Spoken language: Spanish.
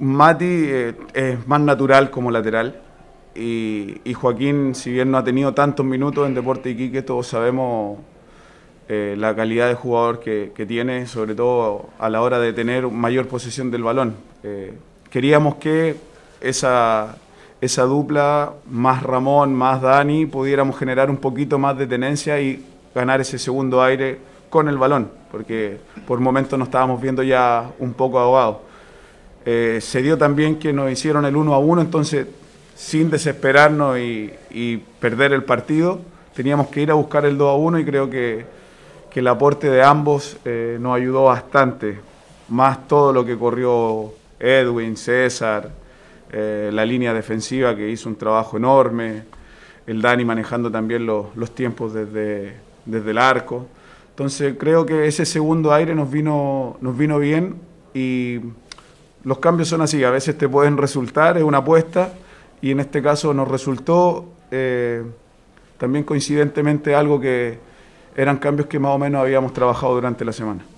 Mati es más natural como lateral y Joaquín, si bien no ha tenido tantos minutos en Deportes Iquique, todos sabemos la calidad de jugador que tiene, sobre todo a la hora de tener mayor posesión del balón. Queríamos que esa dupla, más Ramón, más Dani, pudiéramos generar un poquito más de tenencia y ganar ese segundo aire con el balón, porque por momentos nos estábamos viendo ya un poco ahogados. Se dio también que nos hicieron el 1-1, entonces sin desesperarnos y perder el partido, teníamos que ir a buscar el 2-1 y creo que el aporte de ambos nos ayudó bastante, más todo lo que corrió Edwin, César, la línea defensiva que hizo un trabajo enorme, el Dani manejando también los tiempos desde el arco. Entonces creo que ese segundo aire nos vino bien y los cambios son así, a veces te pueden resultar, es una apuesta y en este caso nos resultó también coincidentemente algo que eran cambios que más o menos habíamos trabajado durante la semana.